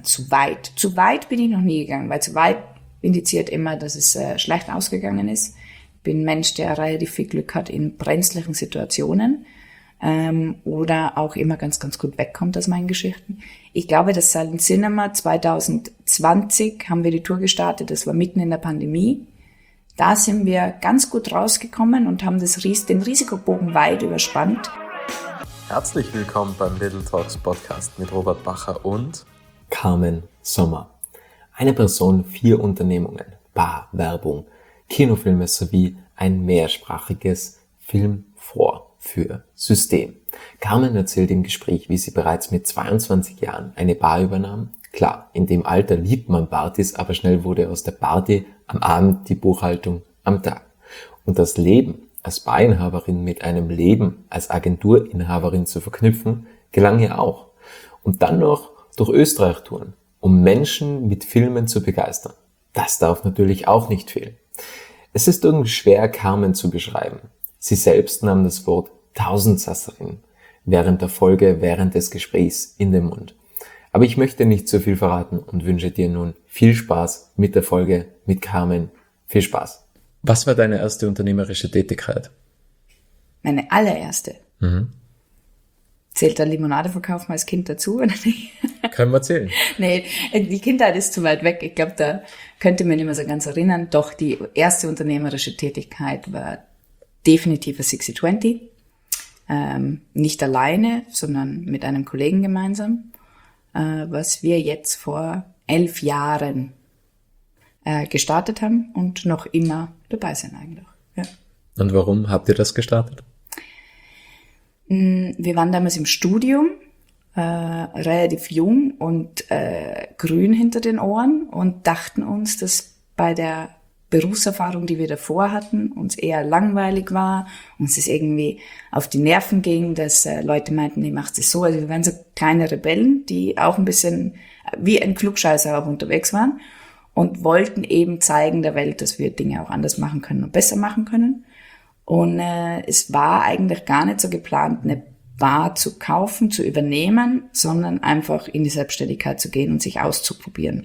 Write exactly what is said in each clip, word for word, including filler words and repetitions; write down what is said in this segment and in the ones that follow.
dann zu weit. Zu weit bin ich noch nie gegangen, weil zu weit indiziert immer, dass es äh, schlecht ausgegangen ist. Bin ein Mensch, der relativ viel Glück hat in brenzlichen Situationen ähm, oder auch immer ganz, ganz gut wegkommt aus meinen Geschichten. Ich glaube, das Silent Cinema zwanzig zwanzig haben wir die Tour gestartet, das war mitten in der Pandemie. Da sind wir ganz gut rausgekommen und haben das, den Risikobogen weit überspannt. Herzlich willkommen beim Little Talks Podcast mit Robert Bacher und Carmen Sommer. Eine Person, vier Unternehmungen, Bar, Werbung, Kinofilme sowie ein mehrsprachiges Filmvorführsystem. Carmen erzählt im Gespräch, wie sie bereits mit zweiundzwanzig Jahren eine Bar übernahm. Klar, in dem Alter liebt man Partys, aber schnell wurde aus der Party am Abend die Buchhaltung am Tag. Und das Leben als Barinhaberin mit einem Leben als Agenturinhaberin zu verknüpfen, gelang ihr auch. Und dann noch durch Österreich touren, um Menschen mit Filmen zu begeistern. Das darf natürlich auch nicht fehlen. Es ist irgendwie schwer, Carmen zu beschreiben. Sie selbst nahm das Wort Tausendsasserin während der Folge, während des Gesprächs in den Mund. Aber ich möchte nicht zu viel verraten und wünsche dir nun viel Spaß mit der Folge mit Carmen. Viel Spaß. Was war deine erste unternehmerische Tätigkeit? Meine allererste. Mhm. Zählt da Limonade verkaufen als Kind dazu oder nicht? Können wir erzählen. Nee, die Kindheit ist zu weit weg. Ich glaube, da könnte man nicht mehr so ganz erinnern. Doch die erste unternehmerische Tätigkeit war definitiv ein sechzig zwanzig. Ähm, nicht alleine, sondern mit einem Kollegen gemeinsam. Äh, was wir jetzt vor elf Jahren äh, gestartet haben und noch immer dabei sind eigentlich. Ja. Und warum habt ihr das gestartet? Wir waren damals im Studium, äh, relativ jung und äh, grün hinter den Ohren und dachten uns, dass bei der Berufserfahrung, die wir davor hatten, uns eher langweilig war, uns es irgendwie auf die Nerven ging, dass äh, Leute meinten, nee, macht es so. Also wir waren so kleine Rebellen, die auch ein bisschen wie ein Klugscheißer auch unterwegs waren und wollten eben zeigen der Welt, dass wir Dinge auch anders machen können und besser machen können. Und äh, es war eigentlich gar nicht so geplant, eine Bar zu kaufen, zu übernehmen, sondern einfach in die Selbstständigkeit zu gehen und sich auszuprobieren.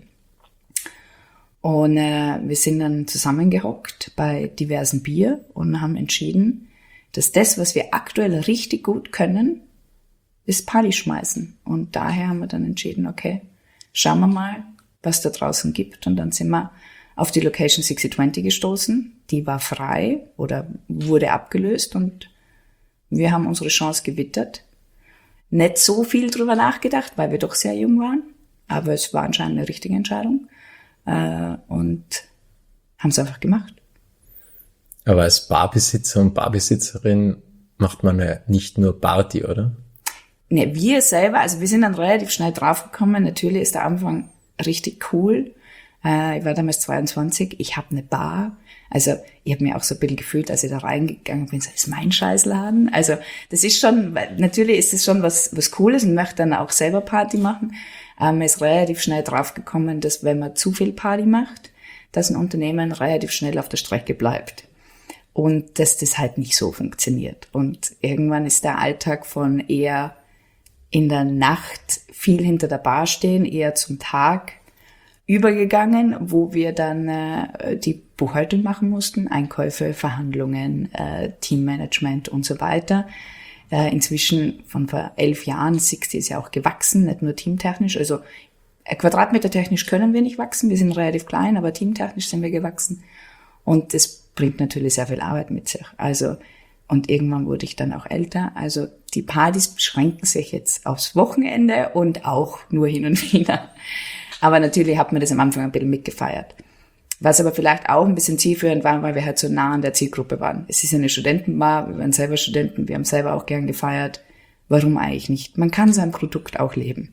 Und äh, wir sind dann zusammengehockt bei diversen Bier und haben entschieden, dass das, was wir aktuell richtig gut können, ist Party schmeißen. Und daher haben wir dann entschieden, okay, schauen wir mal, was da draußen gibt. Und dann sind wir auf die Location sechzig zwanzig gestoßen. Die war frei oder wurde abgelöst und wir haben unsere Chance gewittert. Nicht so viel drüber nachgedacht, weil wir doch sehr jung waren, aber es war anscheinend eine richtige Entscheidung äh, und haben es einfach gemacht. Aber als Barbesitzer und Barbesitzerin macht man ja nicht nur Party, oder? Ne, wir selber, also wir sind dann relativ schnell draufgekommen. Natürlich ist der Anfang richtig cool. Ich war damals zweiundzwanzig, ich habe eine Bar. Also ich habe mir auch so ein bisschen gefühlt, als ich da reingegangen bin, so, das ist mein Scheißladen. Also das ist schon, natürlich ist es schon was was Cooles und möchte dann auch selber Party machen. Aber man ist relativ schnell draufgekommen, dass wenn man zu viel Party macht, dass ein Unternehmen relativ schnell auf der Strecke bleibt. Und dass das halt nicht so funktioniert. Und irgendwann ist der Alltag von eher in der Nacht viel hinter der Bar stehen, eher zum Tag übergegangen, wo wir dann äh, die Buchhaltung machen mussten, Einkäufe, Verhandlungen, äh, Teammanagement und so weiter. Äh, inzwischen von vor elf Jahren, sechzig ist ja auch gewachsen, nicht nur teamtechnisch. Also äh, quadratmetertechnisch können wir nicht wachsen, wir sind relativ klein, aber teamtechnisch sind wir gewachsen. Und das bringt natürlich sehr viel Arbeit mit sich. Also und irgendwann wurde ich dann auch älter. Also die Partys beschränken sich jetzt aufs Wochenende und auch nur hin und wieder. Aber natürlich hat man das am Anfang ein bisschen mitgefeiert. Was aber vielleicht auch ein bisschen zielführend war, weil wir halt so nah an der Zielgruppe waren. Es ist eine Studentenbar, wir waren selber Studenten, wir haben selber auch gern gefeiert. Warum eigentlich nicht? Man kann sein Produkt auch leben.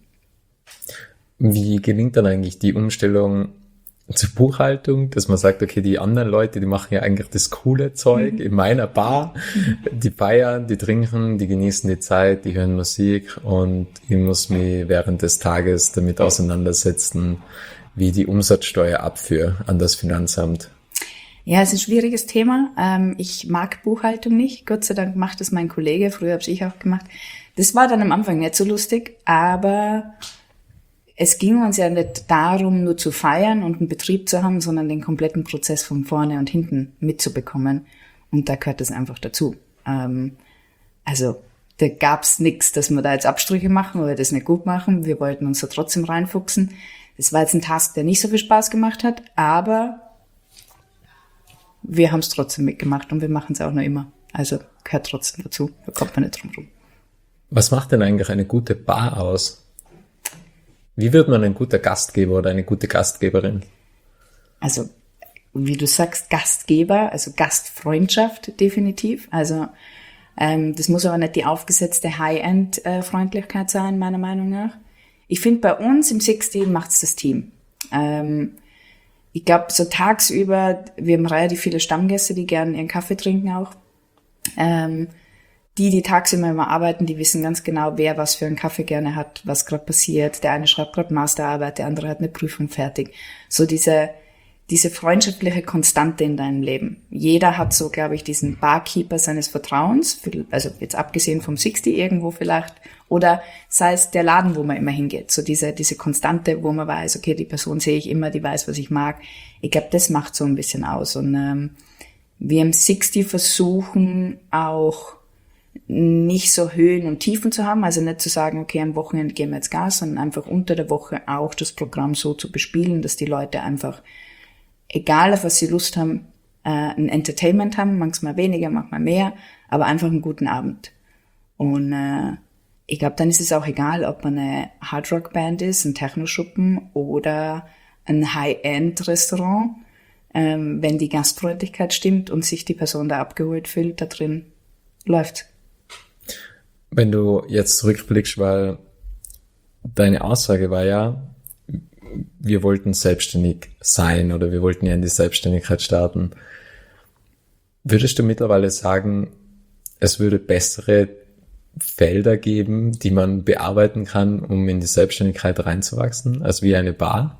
Wie gelingt dann eigentlich die Umstellung zur Buchhaltung, dass man sagt, okay, die anderen Leute, die machen ja eigentlich das coole Zeug in meiner Bar, die feiern, die trinken, die genießen die Zeit, die hören Musik und ich muss mich während des Tages damit auseinandersetzen, wie die Umsatzsteuerabfuhr an das Finanzamt. Ja, es ist ein schwieriges Thema. Ich mag Buchhaltung nicht. Gott sei Dank macht es mein Kollege. Früher habe ich auch gemacht. Das war dann am Anfang nicht so lustig, aber es ging uns ja nicht darum, nur zu feiern und einen Betrieb zu haben, sondern den kompletten Prozess von vorne und hinten mitzubekommen. Und da gehört das einfach dazu. Ähm, also da gab's nichts, dass wir da jetzt Abstriche machen oder das nicht gut machen. Wir wollten uns da trotzdem reinfuchsen. Das war jetzt ein Task, der nicht so viel Spaß gemacht hat, aber wir haben es trotzdem mitgemacht und wir machen es auch noch immer. Also gehört trotzdem dazu, da kommt man nicht drum rum. Was macht denn eigentlich eine gute Bar aus? Wie wird man ein guter Gastgeber oder eine gute Gastgeberin? Also, wie du sagst, Gastgeber, also Gastfreundschaft definitiv. Also ähm, das muss aber nicht die aufgesetzte High-End-Freundlichkeit sein, meiner Meinung nach. Ich finde, bei uns im sechzig macht's das Team. Ähm, ich glaube, so tagsüber, wir haben relativ viele Stammgäste, die gerne ihren Kaffee trinken auch. Ähm, die, die tagsüber immer arbeiten, die wissen ganz genau, wer was für einen Kaffee gerne hat, was gerade passiert. Der eine schreibt gerade Masterarbeit, der andere hat eine Prüfung fertig. So diese diese freundschaftliche Konstante in deinem Leben. Jeder hat so, glaube ich, diesen Barkeeper seines Vertrauens, also jetzt abgesehen vom sechzig irgendwo vielleicht, oder sei es der Laden, wo man immer hingeht. So diese diese Konstante, wo man weiß, okay, die Person sehe ich immer, die weiß, was ich mag. Ich glaube, das macht so ein bisschen aus. Und ähm, wir im sechzig versuchen auch nicht so Höhen und Tiefen zu haben, also nicht zu sagen, okay, am Wochenende gehen wir jetzt Gas, sondern einfach unter der Woche auch das Programm so zu bespielen, dass die Leute einfach, egal auf was sie Lust haben, äh, ein Entertainment haben, manchmal weniger, manchmal mehr, aber einfach einen guten Abend. Und äh, ich glaube, dann ist es auch egal, ob man eine Hardrock-Band ist, ein Techno-Schuppen oder ein High-End-Restaurant, ähm, wenn die Gastfreundlichkeit stimmt und sich die Person da abgeholt fühlt, da drin läuft. Wenn du jetzt zurückblickst, weil deine Aussage war ja, wir wollten selbstständig sein oder wir wollten ja in die Selbstständigkeit starten. Würdest du mittlerweile sagen, es würde bessere Felder geben, die man bearbeiten kann, um in die Selbstständigkeit reinzuwachsen, als wie eine Bar?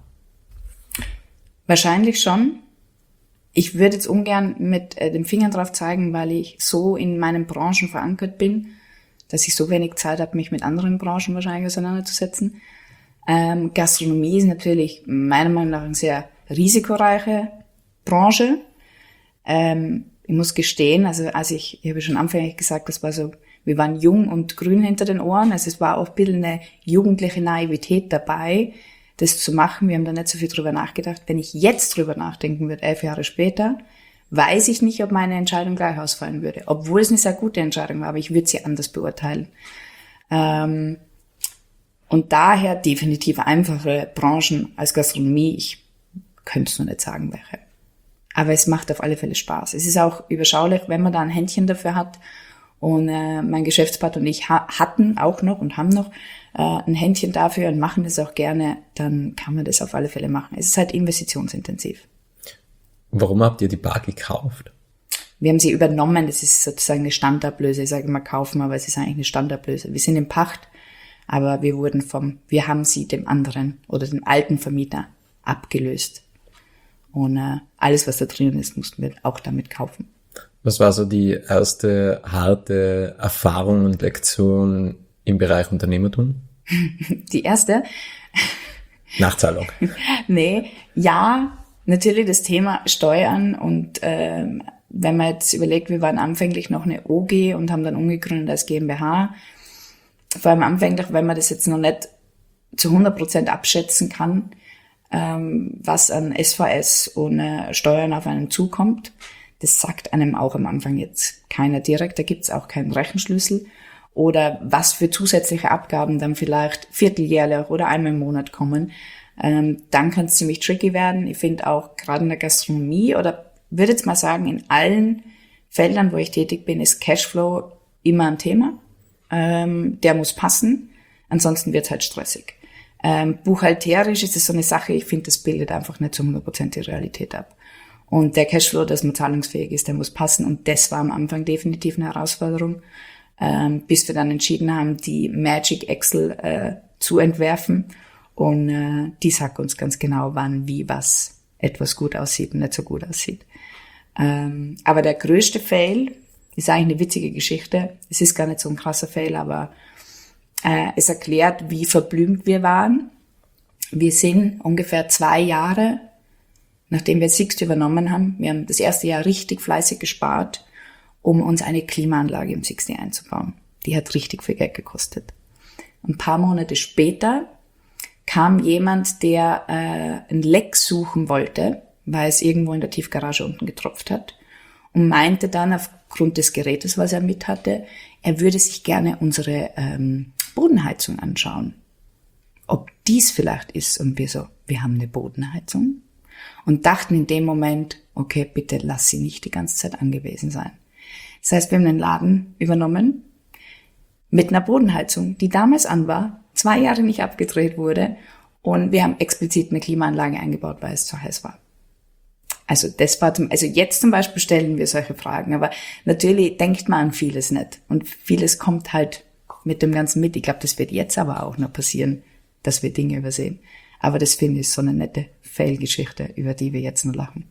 Wahrscheinlich schon. Ich würde jetzt ungern mit äh, dem Finger drauf zeigen, weil ich so in meinen Branchen verankert bin, dass ich so wenig Zeit habe, mich mit anderen Branchen wahrscheinlich auseinanderzusetzen. Ähm, Gastronomie ist natürlich meiner Meinung nach eine sehr risikoreiche Branche. Ähm, ich muss gestehen, also als ich, ich habe schon anfänglich gesagt, das war so, wir waren jung und grün hinter den Ohren, also es war auch ein bisschen eine jugendliche Naivität dabei, das zu machen. Wir haben da nicht so viel drüber nachgedacht. Wenn ich jetzt drüber nachdenken würde, elf Jahre später, weiß ich nicht, ob meine Entscheidung gleich ausfallen würde. Obwohl es eine sehr gute Entscheidung war, aber ich würde sie anders beurteilen. Ähm, und daher definitiv einfache Branchen als Gastronomie. Ich könnte es nur nicht sagen, welche. Aber es macht auf alle Fälle Spaß. Es ist auch überschaulich, wenn man da ein Händchen dafür hat. Und äh, mein Geschäftspartner und ich ha- hatten auch noch und haben noch äh, ein Händchen dafür und machen das auch gerne, dann kann man das auf alle Fälle machen. Es ist halt investitionsintensiv. Warum habt ihr die Bar gekauft? Wir haben sie übernommen, das ist sozusagen eine Standablöse. Ich sage immer kaufen, aber es ist eigentlich eine Standablöse. Wir sind in Pacht, aber wir wurden vom, wir haben sie dem anderen oder dem alten Vermieter abgelöst. Und äh, alles, was da drin ist, mussten wir auch damit kaufen. Was war so die erste harte Erfahrung und Lektion im Bereich Unternehmertum? Die erste? Nachzahlung. Nee, ja, natürlich das Thema Steuern und ähm, wenn man jetzt überlegt, wir waren anfänglich noch eine O G und haben dann umgegründet als GmbH. Vor allem anfänglich, wenn man das jetzt noch nicht zu hundert Prozent abschätzen kann, ähm, was an S V S und äh, Steuern auf einen zukommt. Das sagt einem auch am Anfang jetzt keiner direkt, da gibt's auch keinen Rechenschlüssel. Oder was für zusätzliche Abgaben dann vielleicht vierteljährlich oder einmal im Monat kommen. Ähm, dann kann es ziemlich tricky werden. Ich finde auch gerade in der Gastronomie oder würde jetzt mal sagen, in allen Feldern, wo ich tätig bin, ist Cashflow immer ein Thema. Ähm, der muss passen, ansonsten wird's halt stressig. Ähm, buchhalterisch ist es so eine Sache, ich finde, das bildet einfach nicht zu hundert Prozent die Realität ab. Und der Cashflow, dass man zahlungsfähig ist, der muss passen. Und das war am Anfang definitiv eine Herausforderung, ähm, bis wir dann entschieden haben, die Magic Excel äh, zu entwerfen. Und äh, die sagt uns ganz genau, wann, wie, was etwas gut aussieht und nicht so gut aussieht. Ähm, aber der größte Fail ist eigentlich eine witzige Geschichte. Es ist gar nicht so ein krasser Fail, aber äh, es erklärt, wie verblümt wir waren. wir sind ungefähr zwei Jahre, nachdem wir Sixt übernommen haben, wir haben das erste Jahr richtig fleißig gespart, um uns eine Klimaanlage im Sixty einzubauen. Die hat richtig viel Geld gekostet. Ein paar Monate später kam jemand, der äh, ein Leck suchen wollte, weil es irgendwo in der Tiefgarage unten getropft hat, und meinte dann aufgrund des Gerätes, was er mit hatte, er würde sich gerne unsere ähm, Bodenheizung anschauen. Ob dies vielleicht ist. Und wir so, wir haben eine Bodenheizung. Und dachten in dem Moment, okay, bitte lass sie nicht die ganze Zeit angewiesen sein. Das heißt, wir haben den Laden übernommen mit einer Bodenheizung, die damals an war, zwei Jahre nicht abgedreht wurde, und wir haben explizit eine Klimaanlage eingebaut, weil es zu heiß war. Also das war zum, also jetzt zum Beispiel stellen wir solche Fragen, aber natürlich denkt man an vieles nicht, und vieles kommt halt mit dem Ganzen mit. Ich glaube, das wird jetzt aber auch noch passieren, dass wir Dinge übersehen. Aber das finde ich so eine nette Fail-Geschichte, über die wir jetzt nur lachen.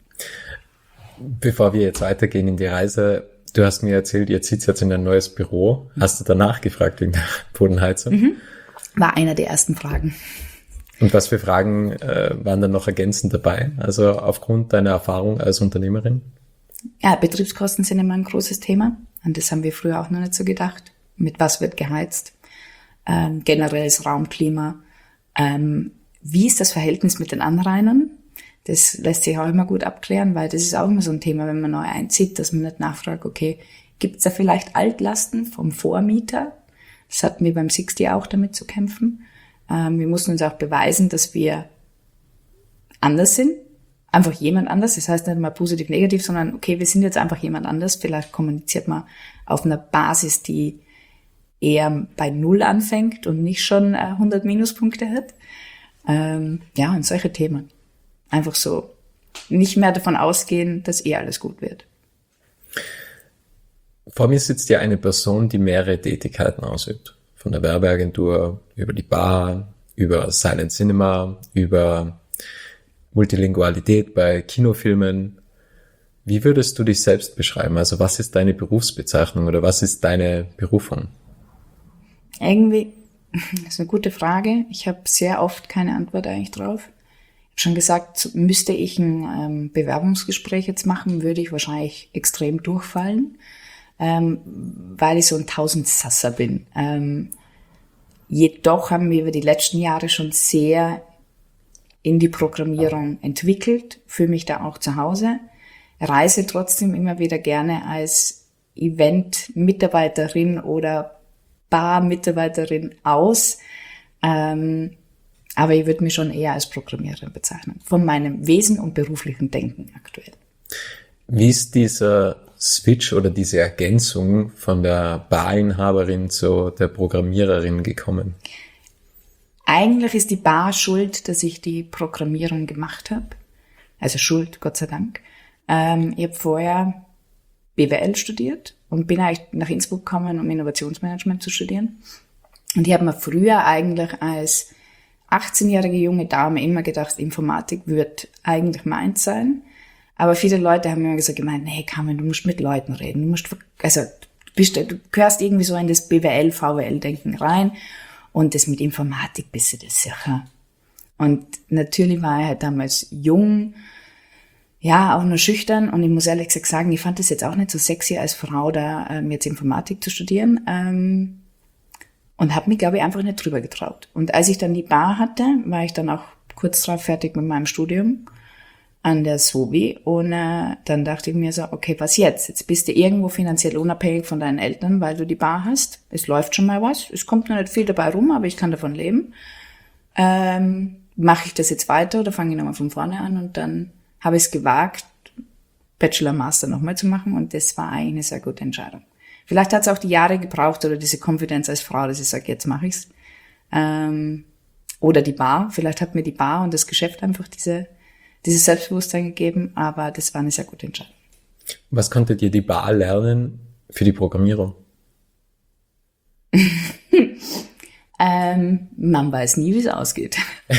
Bevor wir jetzt weitergehen in die Reise, du hast mir erzählt, ihr zieht jetzt in ein neues Büro. Hast du danach gefragt wegen der Bodenheizung? Mhm. War einer der ersten Fragen. Und was für Fragen äh, waren dann noch ergänzend dabei? Also aufgrund deiner Erfahrung als Unternehmerin? Ja, Betriebskosten sind immer ein großes Thema. Und das haben wir früher auch noch nicht so gedacht. Mit was wird geheizt? Ähm, generelles Raumklima. Ähm, wie ist das Verhältnis mit den Anrainern? Das lässt sich auch immer gut abklären, weil das ist auch immer so ein Thema, wenn man neu einzieht, dass man nicht nachfragt, okay, gibt es da vielleicht Altlasten vom Vormieter? Das hatten wir beim Sixty auch damit zu kämpfen. Ähm, wir mussten uns auch beweisen, dass wir anders sind. Einfach jemand anders. Das heißt nicht mal positiv, negativ, sondern okay, wir sind jetzt einfach jemand anders. Vielleicht kommuniziert man auf einer Basis, die eher bei Null anfängt und nicht schon äh, hundert Minuspunkte hat. Ähm, ja, und solche Themen. Einfach so nicht mehr davon ausgehen, dass eh alles gut wird. Vor mir sitzt ja eine Person, die mehrere Tätigkeiten ausübt. Von der Werbeagentur über die Bar, über Silent Cinema, über Multilingualität bei Kinofilmen. Wie würdest du dich selbst beschreiben? Also was ist deine Berufsbezeichnung oder was ist deine Berufung? Irgendwie, das ist eine gute Frage. Ich habe sehr oft keine Antwort eigentlich drauf. Ich habe schon gesagt, müsste ich ein ähm, Bewerbungsgespräch jetzt machen, würde ich wahrscheinlich extrem durchfallen, ähm, weil ich so ein Tausendsasser bin. Ähm, jedoch haben wir über die letzten Jahre schon sehr in die Programmierung entwickelt, fühle mich da auch zu Hause, reise trotzdem immer wieder gerne als Event-Mitarbeiterin oder Bar-Mitarbeiterin aus, ähm, aber ich würde mich schon eher als Programmiererin bezeichnen, von meinem Wesen und beruflichen Denken aktuell. Wie ist dieser Switch oder diese Ergänzung von der Barinhaberin zu der Programmiererin gekommen? Eigentlich ist die Bar schuld, dass ich die Programmierung gemacht habe. Also schuld, Gott sei Dank. Ähm, ich habe vorher B W L studiert und bin eigentlich nach Innsbruck gekommen, um Innovationsmanagement zu studieren. Und ich habe mir früher eigentlich als achtzehnjährige junge Dame immer gedacht, Informatik wird eigentlich meins sein. Aber viele Leute haben mir gesagt, gemeint, nee, Carmen, du musst mit Leuten reden. Du musst, also, du bist, du gehörst irgendwie so in das B W L, V W L-Denken rein. Und das mit Informatik bist du das sicher. Und natürlich war ich halt damals jung, ja, auch nur schüchtern. Und ich muss ehrlich gesagt sagen, ich fand das jetzt auch nicht so sexy als Frau, da ähm, jetzt Informatik zu studieren. Ähm, und habe mich, glaube ich, einfach nicht drüber getraut. Und als ich dann die Bar hatte, war ich dann auch kurz drauf fertig mit meinem Studium an der S W O B I. Und äh, dann dachte ich mir so, okay, was jetzt? Jetzt bist du irgendwo finanziell unabhängig von deinen Eltern, weil du die Bar hast. Es läuft schon mal was. Es kommt noch nicht viel dabei rum, aber ich kann davon leben. Ähm, mache ich das jetzt weiter oder fange ich nochmal von vorne an? Und dann habe ich es gewagt, Bachelor, Master nochmal zu machen. Und das war eigentlich eine sehr gute Entscheidung. Vielleicht hat es auch die Jahre gebraucht oder diese Konfidenz als Frau, dass ich sage, jetzt mache ich's. Ähm, oder die Bar. Vielleicht hat mir die Bar und das Geschäft einfach diese dieses Selbstbewusstsein gegeben, aber das war eine sehr gute Entscheidung. Was konntet ihr die Bar lernen für die Programmierung? ähm, man weiß nie, wie es ausgeht.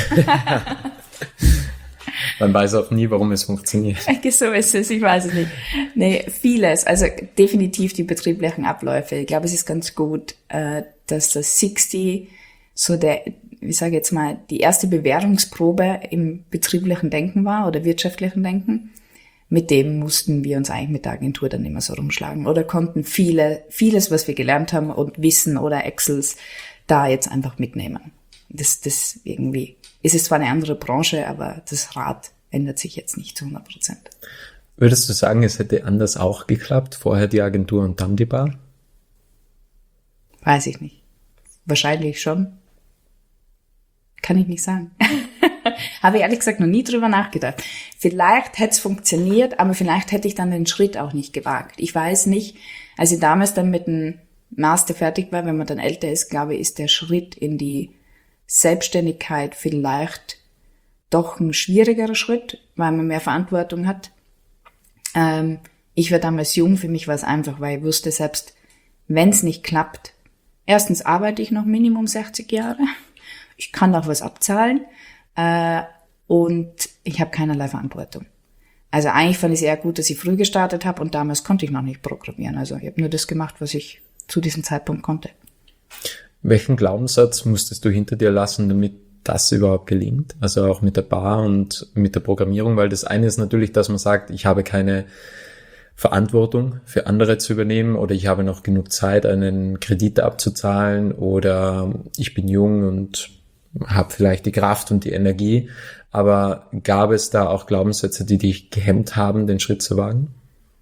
Man weiß auch nie, warum es funktioniert. So ist es, ich weiß es nicht. Nee, vieles, also definitiv die betrieblichen Abläufe. Ich glaube, es ist ganz gut, dass das Sixty so der ich sage jetzt mal, die erste Bewährungsprobe im betrieblichen Denken war oder wirtschaftlichen Denken. Mit dem mussten wir uns eigentlich mit der Agentur dann immer so rumschlagen oder konnten viele, vieles, was wir gelernt haben und Wissen oder Excels da jetzt einfach mitnehmen. Das, das irgendwie, es ist zwar eine andere Branche, aber das Rad ändert sich jetzt nicht zu hundert Prozent. Würdest du sagen, es hätte anders auch geklappt? Vorher die Agentur und dann die Bar? Weiß ich nicht. Wahrscheinlich schon. Kann ich nicht sagen. Habe ich ehrlich gesagt noch nie drüber nachgedacht. Vielleicht hätte es funktioniert, aber vielleicht hätte ich dann den Schritt auch nicht gewagt. Ich weiß nicht, als ich damals dann mit dem Master fertig war, wenn man dann älter ist, glaube ich, ist der Schritt in die Selbstständigkeit vielleicht doch ein schwierigerer Schritt, weil man mehr Verantwortung hat. Ähm, ich war damals jung, für mich war es einfach, weil ich wusste, selbst wenn es nicht klappt, erstens arbeite ich noch Minimum sechzig Jahre, ich kann auch was abzahlen äh, und ich habe keinerlei Verantwortung. Also eigentlich fand ich es eher gut, dass ich früh gestartet habe und damals konnte ich noch nicht programmieren. Also ich habe nur das gemacht, was ich zu diesem Zeitpunkt konnte. Welchen Glaubenssatz musstest du hinter dir lassen, damit das überhaupt gelingt? Also auch mit der Bar und mit der Programmierung, weil das eine ist natürlich, dass man sagt, ich habe keine Verantwortung für andere zu übernehmen oder ich habe noch genug Zeit, einen Kredit abzuzahlen oder ich bin jung und habe vielleicht die Kraft und die Energie. Aber gab es da auch Glaubenssätze, die dich gehemmt haben, den Schritt zu wagen?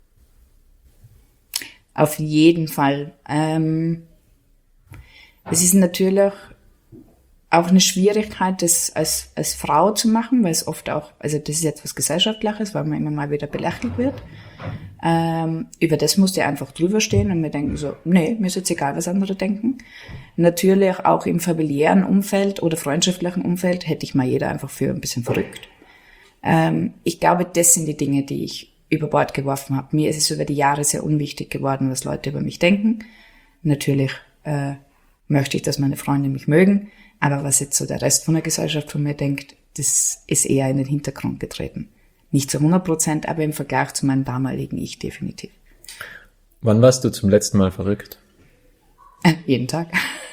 Auf jeden Fall. Ähm, es ist natürlich auch eine Schwierigkeit, das als, als Frau zu machen, weil es oft auch, also das ist jetzt was Gesellschaftliches, weil man immer mal wieder belächelt wird. Ähm, über das musst du einfach drüber stehen und mir denken so, nee, mir ist jetzt egal, was andere denken. Natürlich auch im familiären Umfeld oder freundschaftlichen Umfeld hätte ich mal jeder einfach für ein bisschen verrückt. Ähm, ich glaube, das sind die Dinge, die ich über Bord geworfen habe. Mir ist es über die Jahre sehr unwichtig geworden, was Leute über mich denken. Natürlich äh, möchte ich, dass meine Freunde mich mögen, aber was jetzt so der Rest von der Gesellschaft von mir denkt, das ist eher in den Hintergrund getreten. Nicht zu hundert Prozent, aber im Vergleich zu meinem damaligen Ich definitiv. Wann warst du zum letzten Mal verrückt? Äh, jeden Tag.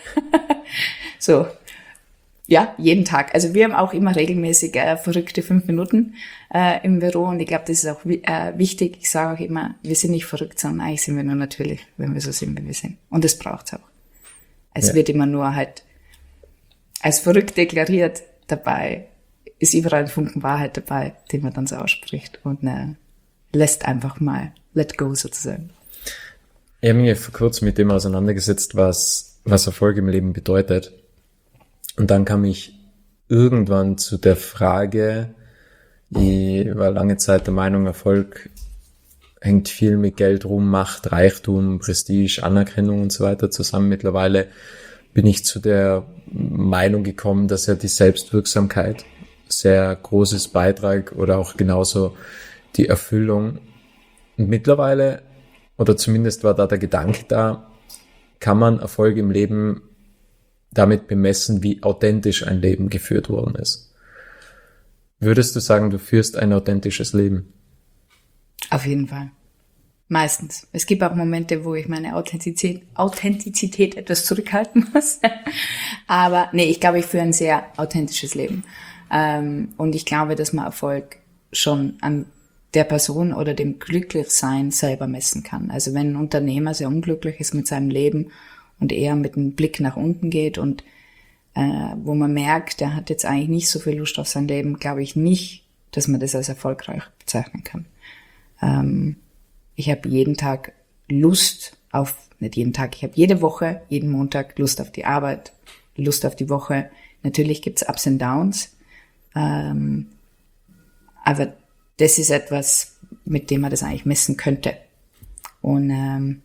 So, ja, jeden Tag. Also wir haben auch immer regelmäßig äh, verrückte fünf Minuten äh, im Büro und ich glaube, das ist auch äh, wichtig. Ich sage auch immer, wir sind nicht verrückt, sondern eigentlich sind wir nur natürlich, wenn wir so sind, wie wir sind. Und das braucht's auch. Es ja. wird immer nur halt als verrückt deklariert, dabei ist überall ein Funken Wahrheit dabei, den man dann so ausspricht und äh, lässt einfach mal let go sozusagen. Ich habe mich vor kurzem mit dem auseinandergesetzt, was, was Erfolg im Leben bedeutet. Und dann kam ich irgendwann zu der Frage, ich war lange Zeit der Meinung, Erfolg hängt viel mit Geld rum, Macht, Reichtum, Prestige, Anerkennung und so weiter zusammen. Mittlerweile bin ich zu der Meinung gekommen, dass ja die Selbstwirksamkeit sehr großes Beitrag oder auch genauso die Erfüllung. Und mittlerweile, oder zumindest war da der Gedanke da, kann man Erfolg im Leben damit bemessen, wie authentisch ein Leben geführt worden ist. Würdest du sagen, du führst ein authentisches Leben? Auf jeden Fall. Meistens. Es gibt auch Momente, wo ich meine Authentizität, Authentizität etwas zurückhalten muss. Aber nee, ich glaube, ich führe ein sehr authentisches Leben. Ähm, und ich glaube, dass man Erfolg schon an der Person oder dem Glücklichsein selber messen kann. Also wenn ein Unternehmer sehr unglücklich ist mit seinem Leben und eher mit einem Blick nach unten geht und äh, wo man merkt, der hat jetzt eigentlich nicht so viel Lust auf sein Leben, glaube ich nicht, dass man das als erfolgreich bezeichnen kann. Ähm, ich habe jeden Tag Lust auf, nicht jeden Tag, ich habe jede Woche, jeden Montag Lust auf die Arbeit, Lust auf die Woche. Natürlich gibt's Ups und Downs, ähm, aber das ist etwas, mit dem man das eigentlich messen könnte. Und ähm,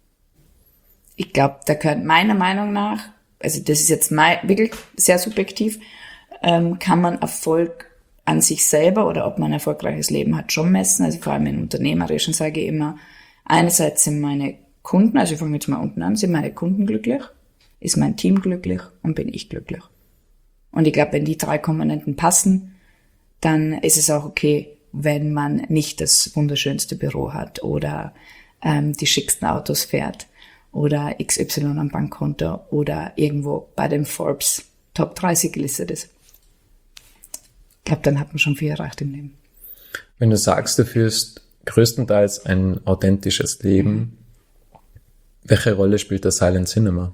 ich glaube, da gehört meiner Meinung nach, also das ist jetzt mein, wirklich sehr subjektiv, ähm, kann man Erfolg an sich selber oder ob man ein erfolgreiches Leben hat, schon messen. Also vor allem im Unternehmerischen sage ich immer, einerseits sind meine Kunden, also ich fange jetzt mal unten an, sind meine Kunden glücklich, ist mein Team glücklich und bin ich glücklich. Und ich glaube, wenn die drei Komponenten passen, dann ist es auch okay, wenn man nicht das wunderschönste Büro hat oder ähm, die schicksten Autos fährt oder X Y am Bankkonto oder irgendwo bei den Forbes Top dreißig gelistet ist. Ich glaube, dann hat man schon viel erreicht im Leben. Wenn du sagst, du führst größtenteils ein authentisches Leben, mhm. welche Rolle spielt das Silent Cinema?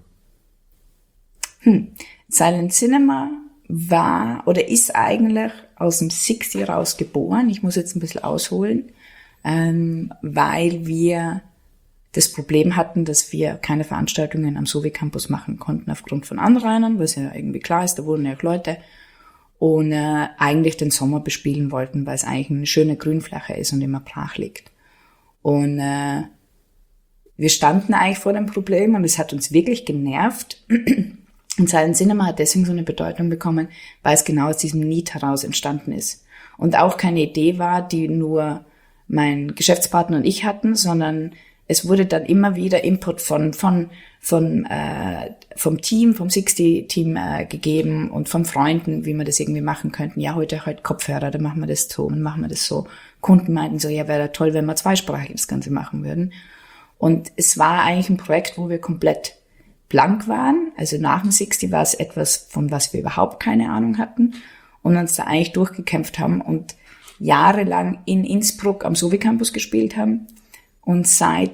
Hm. Silent Cinema war oder ist eigentlich aus dem sechzig raus geboren. Ich muss jetzt ein bisschen ausholen, ähm, weil wir das Problem hatten, dass wir keine Veranstaltungen am Sovi Campus machen konnten aufgrund von Anrainern, was ja irgendwie klar ist, da wohnen ja auch Leute, und äh, eigentlich den Sommer bespielen wollten, weil es eigentlich eine schöne Grünfläche ist und immer brach liegt. Und äh, wir standen eigentlich vor dem Problem und es hat uns wirklich genervt. Und Silent Cinema hat deswegen so eine Bedeutung bekommen, weil es genau aus diesem Need heraus entstanden ist. Und auch keine Idee war, die nur mein Geschäftspartner und ich hatten, sondern es wurde dann immer wieder Input von von von äh, vom Team, vom sechzig-Team äh, gegeben und von Freunden, wie wir das irgendwie machen könnten. Ja, heute heute Kopfhörer, dann machen wir das so und machen wir das so. Kunden meinten so, ja, wäre toll, wenn wir zweisprachig das Ganze machen würden. Und es war eigentlich ein Projekt, wo wir komplett blank waren. Also nach dem sechzig war es etwas, von was wir überhaupt keine Ahnung hatten und uns da eigentlich durchgekämpft haben und jahrelang in Innsbruck am Sovi Campus gespielt haben. Und seit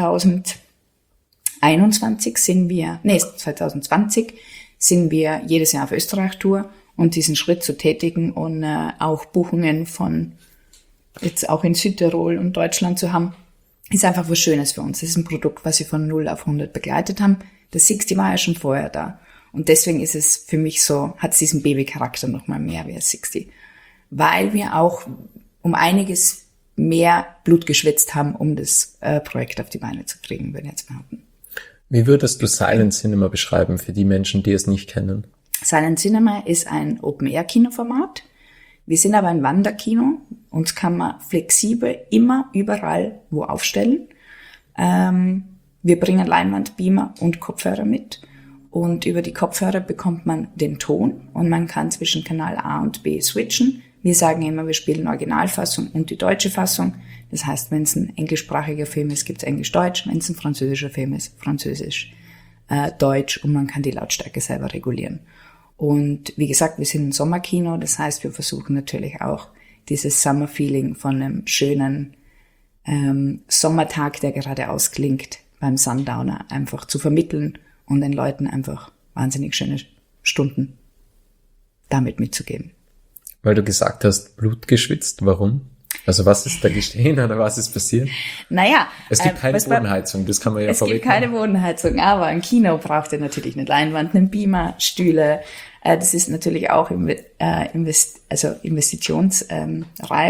zweitausendeinundzwanzig sind wir, nee, zwanzig zwanzig sind wir jedes Jahr auf Österreich-Tour und diesen Schritt zu tätigen und äh, auch Buchungen von jetzt auch in Südtirol und Deutschland zu haben, ist einfach was Schönes für uns. Das ist ein Produkt, was wir von null auf hundert begleitet haben. Das sechzig war ja schon vorher da. Und deswegen ist es für mich so, hat es diesen Baby-Charakter noch mal mehr wie das sechzig. Weil wir auch um einiges mehr Blut geschwitzt haben, um das äh, Projekt auf die Beine zu kriegen, würde ich jetzt behaupten. Wie würdest du Silent Cinema beschreiben für die Menschen, die es nicht kennen? Silent Cinema ist ein Open-Air-Kinoformat. Wir sind aber ein Wanderkino. Uns kann man flexibel immer überall wo aufstellen. Ähm, wir bringen Leinwand, Beamer und Kopfhörer mit. Und über die Kopfhörer bekommt man den Ton und man kann zwischen Kanal A und B switchen. Wir sagen immer, wir spielen Originalfassung und die deutsche Fassung. Das heißt, wenn es ein englischsprachiger Film ist, gibt es Englisch-Deutsch. Wenn es ein französischer Film ist, Französisch-Deutsch. Äh, und man kann die Lautstärke selber regulieren. Und wie gesagt, wir sind ein Sommerkino. Das heißt, wir versuchen natürlich auch dieses Summer-Feeling von einem schönen ähm, Sommertag, der gerade ausklingt, beim Sundowner einfach zu vermitteln und den Leuten einfach wahnsinnig schöne Stunden damit mitzugeben. Weil du gesagt hast, Blut geschwitzt, warum? Also was ist da geschehen oder was ist passiert? Naja. Es gibt äh, keine Bodenheizung, das kann man ja Es vorweg gibt keine Bodenheizung, aber ein Kino braucht ja natürlich eine Leinwand, einen Beamer, Stühle. Äh, das ist natürlich auch äh, invest, also investitionsreich. Ähm,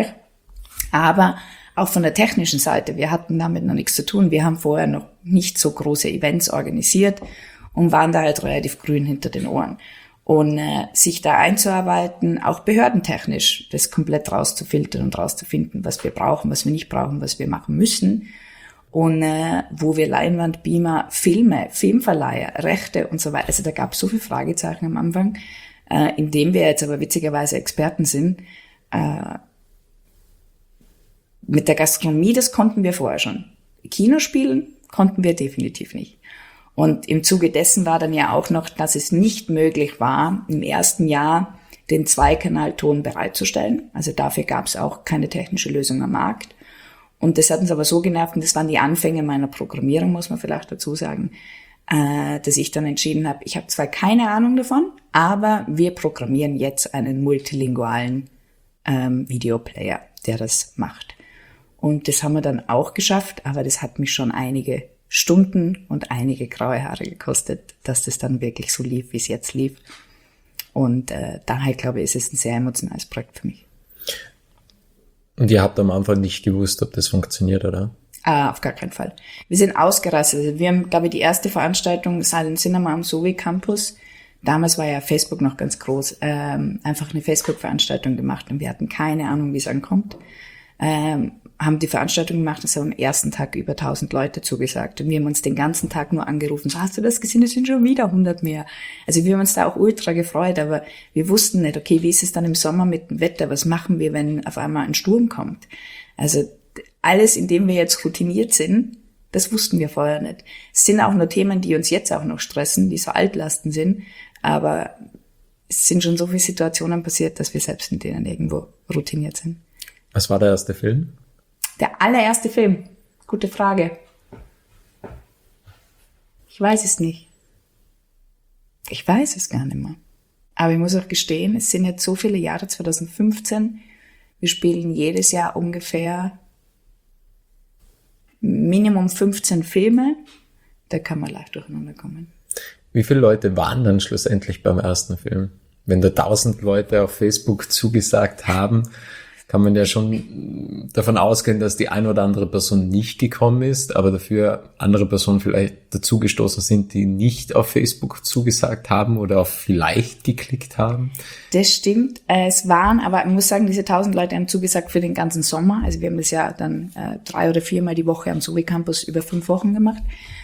aber auch von der technischen Seite, wir hatten damit noch nichts zu tun. Wir haben vorher noch nicht so große Events organisiert und waren da halt relativ grün hinter den Ohren. Und äh, sich da einzuarbeiten, auch behördentechnisch, das komplett rauszufiltern und rauszufinden, was wir brauchen, was wir nicht brauchen, was wir machen müssen. Und äh, wo wir Leinwand, Beamer, Filme, Filmverleiher, Rechte und so weiter, also da gab es so viele Fragezeichen am Anfang, äh, in dem wir jetzt aber witzigerweise Experten sind. Äh, mit der Gastronomie, das konnten wir vorher schon. Kinospielen konnten wir definitiv nicht. Und im Zuge dessen war dann ja auch noch, dass es nicht möglich war, im ersten Jahr den Zweikanalton bereitzustellen. Also dafür gab es auch keine technische Lösung am Markt. Und das hat uns aber so genervt, und das waren die Anfänge meiner Programmierung, muss man vielleicht dazu sagen, äh, dass ich dann entschieden habe, ich habe zwar keine Ahnung davon, aber wir programmieren jetzt einen multilingualen ähm, Videoplayer, der das macht. Und das haben wir dann auch geschafft, aber das hat mich schon einige Stunden und einige graue Haare gekostet, dass das dann wirklich so lief, wie es jetzt lief. Und äh, daher, glaube ich, ist es ein sehr emotionales Projekt für mich. Und ihr habt am Anfang nicht gewusst, ob das funktioniert, oder? Ah, auf gar keinen Fall. Wir sind ausgerastet. Also wir haben, glaube ich, die erste Veranstaltung Silent Cinema am Sovi Campus. Damals war ja Facebook noch ganz groß. Ähm, einfach eine Facebook-Veranstaltung gemacht und wir hatten keine Ahnung, wie es ankommt. Ähm, haben die Veranstaltung gemacht, es haben am ersten Tag über tausend Leute zugesagt und wir haben uns den ganzen Tag nur angerufen, so, hast du das gesehen, es sind schon wieder hundert mehr. Also wir haben uns da auch ultra gefreut, aber wir wussten nicht, okay, wie ist es dann im Sommer mit dem Wetter, was machen wir, wenn auf einmal ein Sturm kommt? Also alles, in dem wir jetzt routiniert sind, das wussten wir vorher nicht. Es sind auch nur Themen, die uns jetzt auch noch stressen, die so Altlasten sind, aber es sind schon so viele Situationen passiert, dass wir selbst in denen irgendwo routiniert sind. Was war der erste Film? Der allererste Film? Gute Frage. Ich weiß es nicht. Ich weiß es gar nicht mehr. Aber ich muss auch gestehen, es sind jetzt so viele Jahre, zwanzig fünfzehn, wir spielen jedes Jahr ungefähr Minimum fünfzehn Filme, da kann man leicht durcheinander kommen. Wie viele Leute waren dann schlussendlich beim ersten Film? Wenn da tausend Leute auf Facebook zugesagt haben, kann man ja schon davon ausgehen, dass die eine oder andere Person nicht gekommen ist, aber dafür andere Personen vielleicht dazugestoßen sind, die nicht auf Facebook zugesagt haben oder auf vielleicht geklickt haben. Das stimmt. Es waren, aber ich muss sagen, diese tausend Leute haben zugesagt für den ganzen Sommer. Also wir haben das ja dann äh, drei oder viermal die Woche am Zoe Campus über fünf Wochen gemacht.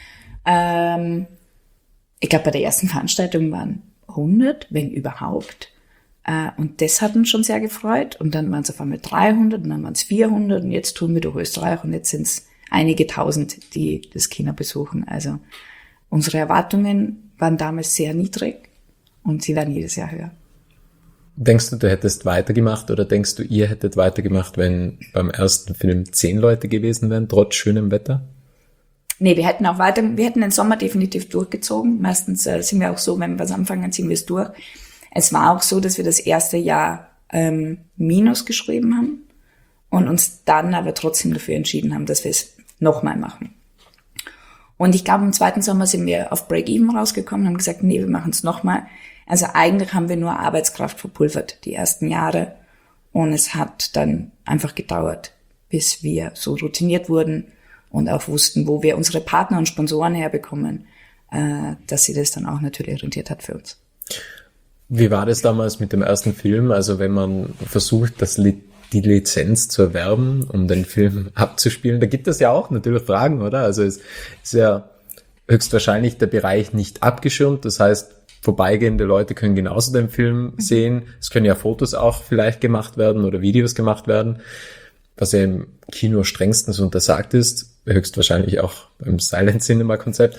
Ähm, ich glaube, bei der ersten Veranstaltung waren hundert, wenn überhaupt. Und das hat uns schon sehr gefreut. Und dann waren es auf einmal dreihundert und dann waren es vierhundert und jetzt tun wir durch Österreich und jetzt sind es einige tausend, die das Kino besuchen. Also unsere Erwartungen waren damals sehr niedrig und sie werden jedes Jahr höher. Denkst du, du hättest weitergemacht oder denkst du, ihr hättet weitergemacht, wenn beim ersten Film zehn Leute gewesen wären, trotz schönem Wetter? Nee, wir hätten auch weiter, wir hätten den Sommer definitiv durchgezogen. Meistens äh, sind wir auch so, wenn wir was anfangen, ziehen wir es durch. Es war auch so, dass wir das erste Jahr ähm, Minus geschrieben haben und uns dann aber trotzdem dafür entschieden haben, dass wir es nochmal machen. Und ich glaube, im zweiten Sommer sind wir auf Break-Even rausgekommen und haben gesagt, nee, wir machen es nochmal. Also eigentlich haben wir nur Arbeitskraft verpulvert die ersten Jahre und es hat dann einfach gedauert, bis wir so routiniert wurden und auch wussten, wo wir unsere Partner und Sponsoren herbekommen, äh, dass sie das dann auch natürlich rentiert hat für uns. Wie war das damals mit dem ersten Film? Also wenn man versucht, das Li- die Lizenz zu erwerben, um den Film abzuspielen, da gibt es ja auch natürlich Fragen, oder? Also es ist ja höchstwahrscheinlich der Bereich nicht abgeschirmt. Das heißt, vorbeigehende Leute können genauso den Film sehen. Es können ja Fotos auch vielleicht gemacht werden oder Videos gemacht werden, was ja im Kino strengstens untersagt ist, höchstwahrscheinlich auch beim Silent Cinema Konzept.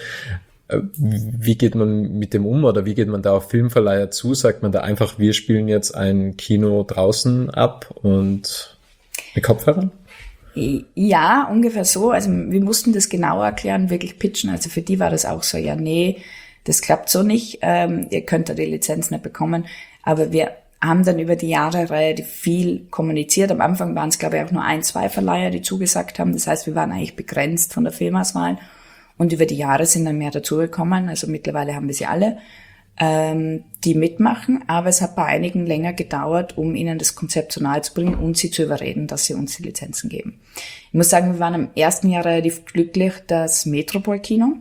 Wie geht man mit dem um oder wie geht man da auf Filmverleiher zu? Sagt man da einfach, wir spielen jetzt ein Kino draußen ab und mit Kopfhörern? Ja, ungefähr so. Also wir mussten das genauer erklären, wirklich pitchen. Also für die war das auch so, ja, nee, das klappt so nicht. Ähm, ihr könnt da die Lizenz nicht bekommen. Aber wir haben dann über die Jahre relativ viel kommuniziert. Am Anfang waren es, glaube ich, auch nur ein, zwei Verleiher, die zugesagt haben. Das heißt, wir waren eigentlich begrenzt von der Filmauswahl. Und über die Jahre sind dann mehr dazugekommen. Also mittlerweile haben wir sie alle, ähm, die mitmachen. Aber es hat bei einigen länger gedauert, um ihnen das Konzept so nahe zu bringen und sie zu überreden, dass sie uns die Lizenzen geben. Ich muss sagen, wir waren im ersten Jahr relativ glücklich. Das Metropol-Kino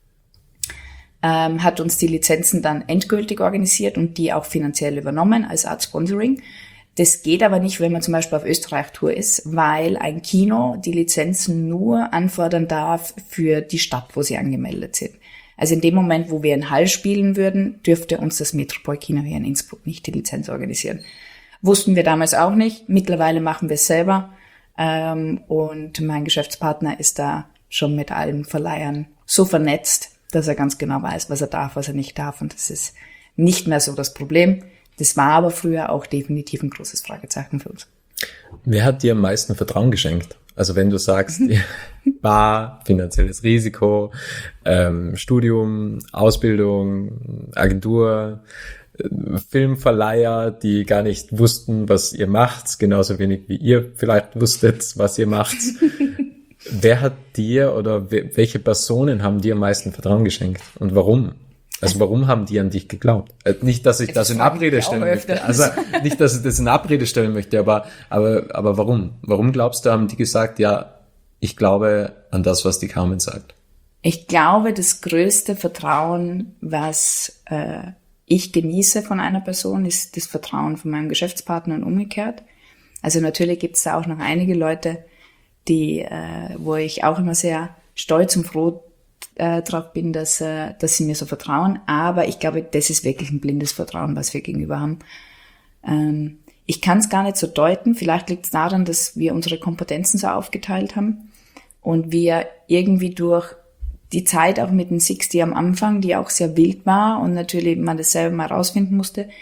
ähm, hat uns die Lizenzen dann endgültig organisiert und die auch finanziell übernommen als Art Sponsoring. Das geht aber nicht, wenn man zum Beispiel auf Österreich-Tour ist, weil ein Kino die Lizenzen nur anfordern darf für die Stadt, wo sie angemeldet sind. Also in dem Moment, wo wir in Hall spielen würden, dürfte uns das Metropol-Kino hier in Innsbruck nicht die Lizenz organisieren. Wussten wir damals auch nicht. Mittlerweile machen wir es selber. Ähm, und mein Geschäftspartner ist da schon mit allen Verleihern so vernetzt, dass er ganz genau weiß, was er darf, was er nicht darf. Und das ist nicht mehr so das Problem. Das war aber früher auch definitiv ein großes Fragezeichen für uns. Wer hat dir am meisten Vertrauen geschenkt? Also wenn du sagst, Bar, finanzielles Risiko, ähm, Studium, Ausbildung, Agentur, äh, Filmverleiher, die gar nicht wussten, was ihr macht, genauso wenig wie ihr vielleicht wusstet, was ihr macht. Wer hat dir oder we- welche Personen haben dir am meisten Vertrauen geschenkt und warum? Also warum haben die an dich geglaubt? Äh, nicht, dass ich das, das in Abrede stellen möchte. Also nicht, dass ich das in Abrede stellen möchte, aber, aber, aber warum? Warum glaubst du, haben die gesagt, ja, ich glaube an das, was die Carmen sagt? Ich glaube, das größte Vertrauen, was äh, ich genieße von einer Person, ist das Vertrauen von meinem Geschäftspartner und umgekehrt. Also natürlich gibt es da auch noch einige Leute, die, äh, wo ich auch immer sehr stolz und froh Äh, drauf bin, dass, äh, dass sie mir so vertrauen. Aber ich glaube, das ist wirklich ein blindes Vertrauen, was wir gegenüber haben. Ähm, ich kann es gar nicht so deuten. Vielleicht liegt es daran, dass wir unsere Kompetenzen so aufgeteilt haben und wir irgendwie durch die Zeit auch mit dem sechzig am Anfang, die auch sehr wild war und natürlich man das selber mal rausfinden musste,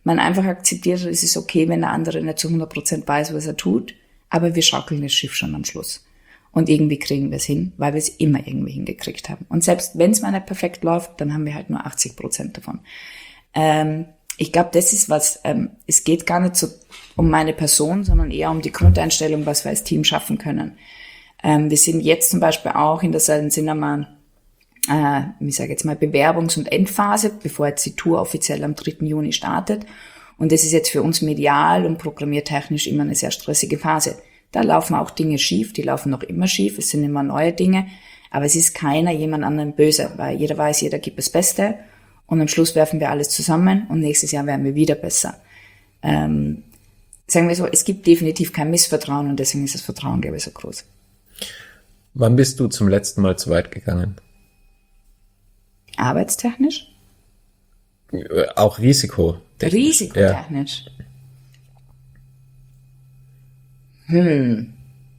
man einfach akzeptiert, es ist okay, wenn der andere nicht zu hundert Prozent weiß, was er tut, aber wir schaukeln das Schiff schon am Schluss. Und irgendwie kriegen wir es hin, weil wir es immer irgendwie hingekriegt haben. Und selbst wenn es mal nicht perfekt läuft, dann haben wir halt nur achtzig Prozent davon. Ähm, ich glaube, das ist was, ähm, es geht gar nicht so um meine Person, sondern eher um die Grundeinstellung, was wir als Team schaffen können. Ähm, wir sind jetzt zum Beispiel auch in der Silent Cinema, äh, ich sage jetzt mal Bewerbungs- und Endphase, bevor jetzt die Tour offiziell am dritten Juni startet. Und das ist jetzt für uns medial und programmiertechnisch immer eine sehr stressige Phase. Da laufen auch Dinge schief, die laufen noch immer schief, es sind immer neue Dinge, aber es ist keiner jemand anderem böse, weil jeder weiß, jeder gibt das Beste und am Schluss werfen wir alles zusammen und nächstes Jahr werden wir wieder besser. Ähm, sagen wir so, es gibt definitiv kein Missvertrauen und deswegen ist das Vertrauen, glaube ich, so groß. Wann bist du zum letzten Mal zu weit gegangen? Arbeitstechnisch? Auch Risiko. Risikotechnisch. Ja. Hm.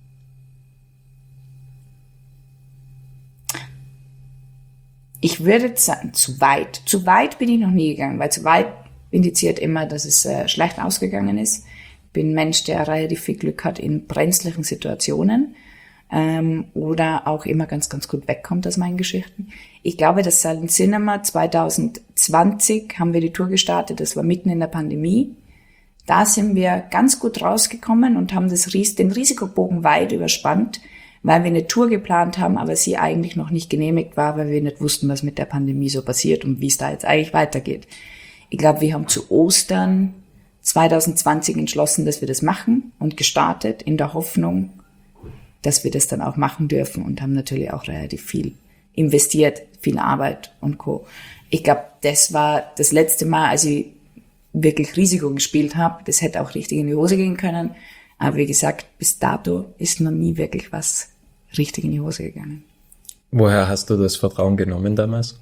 Ich würde jetzt sagen, zu weit. Zu weit bin ich noch nie gegangen, weil zu weit indiziert immer, dass es äh, schlecht ausgegangen ist. Bin ein Mensch, der relativ viel Glück hat in brenzlichen Situationen ähm, oder auch immer ganz, ganz gut wegkommt aus meinen Geschichten. Ich glaube, das Silent Cinema zwanzig zwanzig haben wir die Tour gestartet, das war mitten in der Pandemie. Da sind wir ganz gut rausgekommen und haben das, den Risikobogen weit überspannt, weil wir eine Tour geplant haben, aber sie eigentlich noch nicht genehmigt war, weil wir nicht wussten, was mit der Pandemie so passiert und wie es da jetzt eigentlich weitergeht. Ich glaube, wir haben zu Ostern zwanzig zwanzig entschlossen, dass wir das machen und gestartet in der Hoffnung, dass wir das dann auch machen dürfen und haben natürlich auch relativ viel investiert, viel Arbeit und Co. Ich glaube, das war das letzte Mal, als ich wirklich Risiko gespielt habe. Das hätte auch richtig in die Hose gehen können. Aber wie gesagt, bis dato ist noch nie wirklich was richtig in die Hose gegangen. Woher hast du das Vertrauen genommen damals?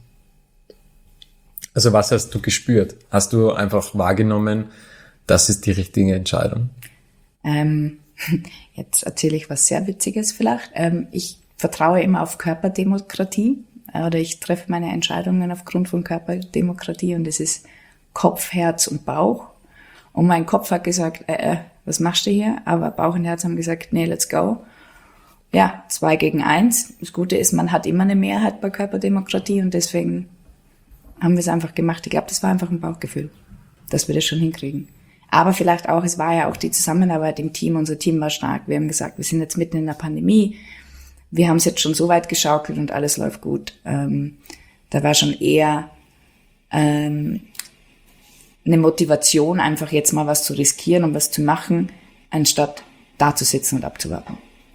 Also was hast du gespürt? Hast du einfach wahrgenommen, das ist die richtige Entscheidung? Ähm, jetzt erzähle ich was sehr Witziges vielleicht. Ähm, ich vertraue immer auf Körperdemokratie oder ich treffe meine Entscheidungen aufgrund von Körperdemokratie und das ist Kopf, Herz und Bauch. Und mein Kopf hat gesagt, äh, äh, was machst du hier? Aber Bauch und Herz haben gesagt, nee, let's go. Ja, zwei gegen eins. Das Gute ist, man hat immer eine Mehrheit bei Körperdemokratie und deswegen haben wir es einfach gemacht. Ich glaube, das war einfach ein Bauchgefühl, dass wir das schon hinkriegen. Aber vielleicht auch, es war ja auch die Zusammenarbeit im Team. Unser Team war stark. Wir haben gesagt, wir sind jetzt mitten in der Pandemie. Wir haben es jetzt schon so weit geschaukelt und alles läuft gut. Ähm, da war schon eher ähm, eine Motivation, einfach jetzt mal was zu riskieren und was zu machen, anstatt da zu sitzen und abzuwarten.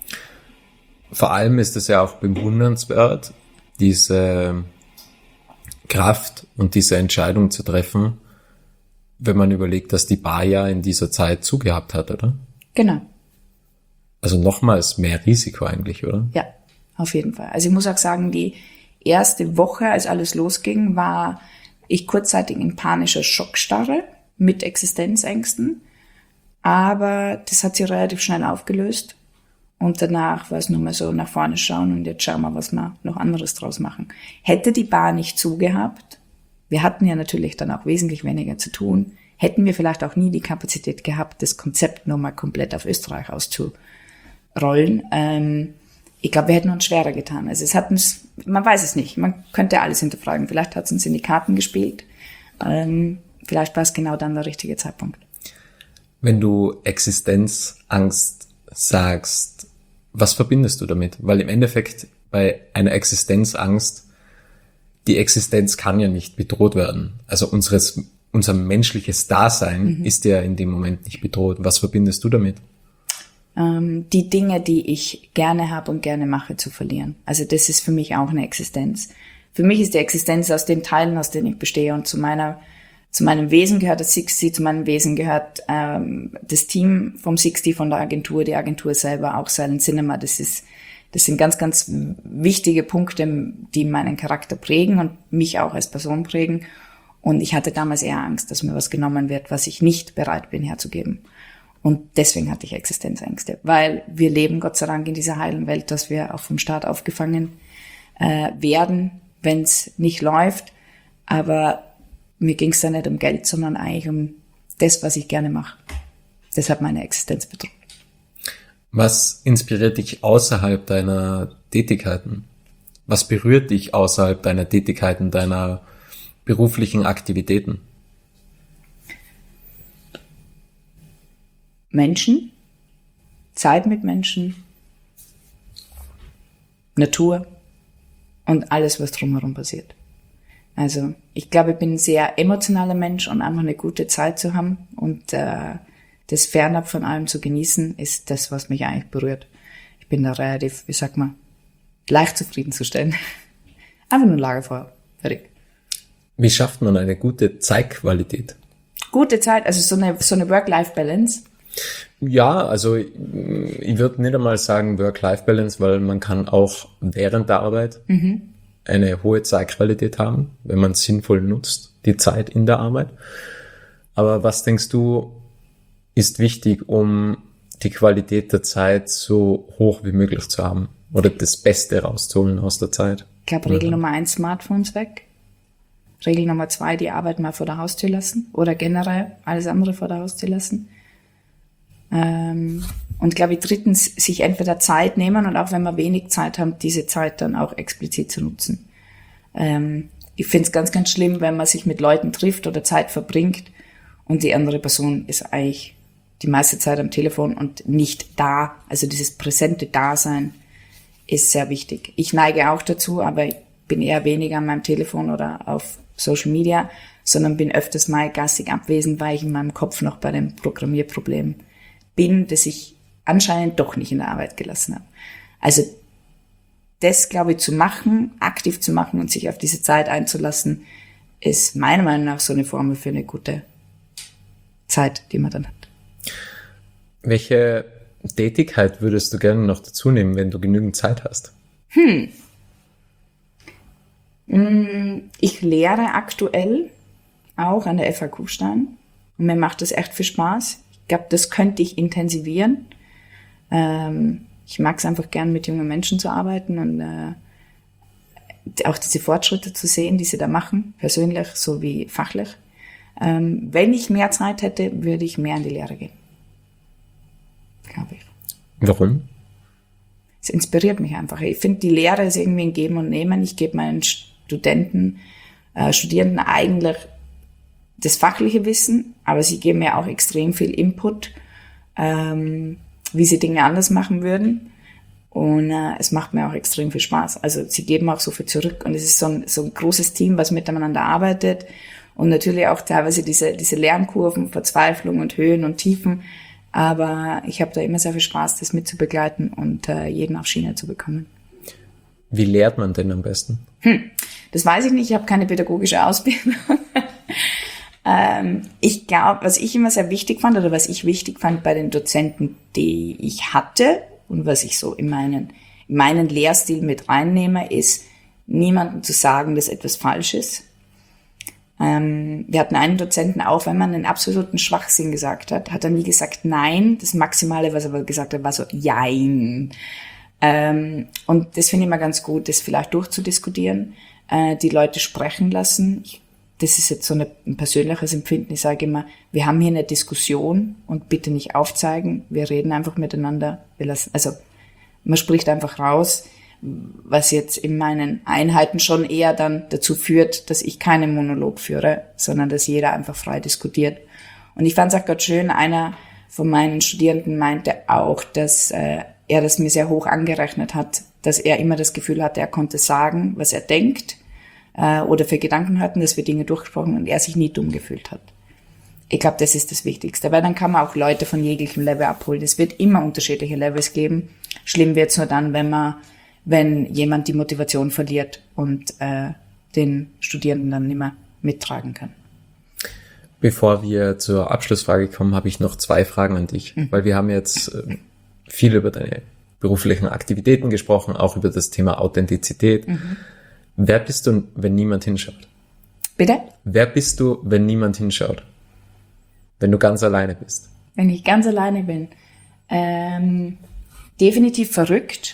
Vor allem ist es ja auch bewundernswert, diese Kraft und diese Entscheidung zu treffen, wenn man überlegt, dass die Bar ja in dieser Zeit zugehabt hat, oder? Genau. Also nochmals mehr Risiko eigentlich, oder? Ja, auf jeden Fall. Also ich muss auch sagen, die erste Woche, als alles losging, war ich kurzzeitig in panischer Schockstarre mit Existenzängsten. Aber das hat sich relativ schnell aufgelöst. Und danach war es nur mal so nach vorne schauen und jetzt schauen wir, was wir noch anderes draus machen. Hätte die Bar nicht zugehabt, wir hatten ja natürlich dann auch wesentlich weniger zu tun, hätten wir vielleicht auch nie die Kapazität gehabt, das Konzept nochmal komplett auf Österreich auszurollen. Ähm, ich glaube, wir hätten uns schwerer getan. Also es hat uns, man weiß es nicht, man könnte alles hinterfragen. Vielleicht hat es uns in die Karten gespielt. Ähm, vielleicht war es genau dann der richtige Zeitpunkt. Wenn du Existenzangst sagst, was verbindest du damit? Weil im Endeffekt bei einer Existenzangst, die Existenz kann ja nicht bedroht werden. Also unseres, unser menschliches Dasein mhm. ist ja in dem Moment nicht bedroht. Was verbindest du damit? Ähm, die Dinge, die ich gerne habe und gerne mache, zu verlieren. Also das ist für mich auch eine Existenz. Für mich ist die Existenz aus den Teilen, aus denen ich bestehe, und zu meiner Zu meinem Wesen gehört das sechzig, zu meinem Wesen gehört ähm, das Team vom sechzig, von der Agentur, die Agentur selber, auch Silent Cinema. Das ist, das sind ganz, ganz wichtige Punkte, die meinen Charakter prägen und mich auch als Person prägen. Und ich hatte damals eher Angst, dass mir was genommen wird, was ich nicht bereit bin herzugeben. Und deswegen hatte ich Existenzängste, weil wir leben Gott sei Dank in dieser heilen Welt, dass wir auch vom Staat aufgefangen äh, werden, wenn es nicht läuft. Aber mir ging es da nicht um Geld, sondern eigentlich um das, was ich gerne mache. Das hat meine Existenz bedroht. Was inspiriert dich außerhalb deiner Tätigkeiten? Was berührt dich außerhalb deiner Tätigkeiten, deiner beruflichen Aktivitäten? Menschen, Zeit mit Menschen, Natur und alles, was drumherum passiert. Also ich glaube, ich bin ein sehr emotionaler Mensch und einfach eine gute Zeit zu haben und äh, das fernab von allem zu genießen, ist das, was mich eigentlich berührt. Ich bin da relativ, wie sagt man, leicht zufriedenzustellen. Einfach nur Lagerfeuer, fertig. Wie schafft man eine gute Zeitqualität? Gute Zeit, also so eine, so eine Work-Life-Balance. Ja, also ich, ich würde nicht einmal sagen Work-Life-Balance, weil man kann auch während der Arbeit mhm. eine hohe Zeitqualität haben, wenn man es sinnvoll nutzt, die Zeit in der Arbeit. Aber was denkst du, ist wichtig, um die Qualität der Zeit so hoch wie möglich zu haben oder das Beste rauszuholen aus der Zeit? Ich glaube, Regel Nummer eins, Smartphones weg. Regel Nummer zwei, die Arbeit mal vor der Haustür lassen oder generell alles andere vor der Haustür lassen. Ähm, und glaube ich, drittens, sich entweder Zeit nehmen und auch wenn wir wenig Zeit haben, diese Zeit dann auch explizit zu nutzen. Ähm, ich finde es ganz, ganz schlimm, wenn man sich mit Leuten trifft oder Zeit verbringt und die andere Person ist eigentlich die meiste Zeit am Telefon und nicht da. Also dieses präsente Dasein ist sehr wichtig. Ich neige auch dazu, aber ich bin eher weniger an meinem Telefon oder auf Social Media, sondern bin öfters mal geistig abwesend, weil ich in meinem Kopf noch bei dem Programmierproblem bin, das ich anscheinend doch nicht in der Arbeit gelassen habe. Also das, glaube ich, zu machen, aktiv zu machen und sich auf diese Zeit einzulassen, ist meiner Meinung nach so eine Formel für eine gute Zeit, die man dann hat. Welche Tätigkeit würdest du gerne noch dazu nehmen, wenn du genügend Zeit hast? Hm. Ich lehre aktuell auch an der F A Kufstein und mir macht das echt viel Spaß. Ich glaube, das könnte ich intensivieren. Ähm, ich mag es einfach gern, mit jungen Menschen zu arbeiten und äh, auch diese Fortschritte zu sehen, die sie da machen, persönlich sowie fachlich. Ähm, wenn ich mehr Zeit hätte, würde ich mehr in die Lehre gehen. Glaube ich. Warum? Es inspiriert mich einfach. Ich finde, die Lehre ist irgendwie ein Geben und Nehmen. Ich gebe meinen Studenten, äh, Studierenden eigentlich das fachliche Wissen, aber sie geben mir auch extrem viel Input, ähm, wie sie Dinge anders machen würden. Und äh, es macht mir auch extrem viel Spaß. Also sie geben auch so viel zurück. Und es ist so ein, so ein großes Team, was miteinander arbeitet. Und natürlich auch teilweise diese, diese Lernkurven, Verzweiflung und Höhen und Tiefen. Aber ich habe da immer sehr viel Spaß, das mitzubegleiten und äh, jeden auf Schiene zu bekommen. Wie lehrt man denn am besten? Hm, das weiß ich nicht. Ich habe keine pädagogische Ausbildung. ähm, ich glaube, was ich immer sehr wichtig fand oder was ich wichtig fand bei den Dozenten, die ich hatte und was ich so in meinen, in meinen Lehrstil mit reinnehme, ist, niemandem zu sagen, dass etwas falsch ist. Ähm, wir hatten einen Dozenten, auch wenn man einen absoluten Schwachsinn gesagt hat, hat er nie gesagt Nein. Das Maximale, was er aber gesagt hat, war so Jein. Ähm, und das finde ich immer ganz gut, das vielleicht durchzudiskutieren, äh, die Leute sprechen lassen. Ich, das ist jetzt so eine, ein persönliches Empfinden. Ich sage immer, wir haben hier eine Diskussion und bitte nicht aufzeigen. Wir reden einfach miteinander. Wir lassen, also man spricht einfach raus, was jetzt in meinen Einheiten schon eher dann dazu führt, dass ich keinen Monolog führe, sondern dass jeder einfach frei diskutiert. Und ich fand es auch ganz schön, einer von meinen Studierenden meinte auch, dass äh, er das mir sehr hoch angerechnet hat, dass er immer das Gefühl hatte, er konnte sagen, was er denkt äh, oder für Gedanken hatten, dass wir Dinge durchgesprochen und er sich nie dumm gefühlt hat. Ich glaube, das ist das Wichtigste, weil dann kann man auch Leute von jeglichem Level abholen. Es wird immer unterschiedliche Levels geben. Schlimm wird's nur dann, wenn man wenn jemand die Motivation verliert und äh, den Studierenden dann nicht mehr mittragen kann. Bevor wir zur Abschlussfrage kommen, habe ich noch zwei Fragen an dich, mhm. weil wir haben jetzt äh, viel über deine beruflichen Aktivitäten gesprochen, auch über das Thema Authentizität. Mhm. Wer bist du, wenn niemand hinschaut? Bitte? Wer bist du, wenn niemand hinschaut? Wenn du ganz alleine bist? Wenn ich ganz alleine bin? Ähm, definitiv verrückt.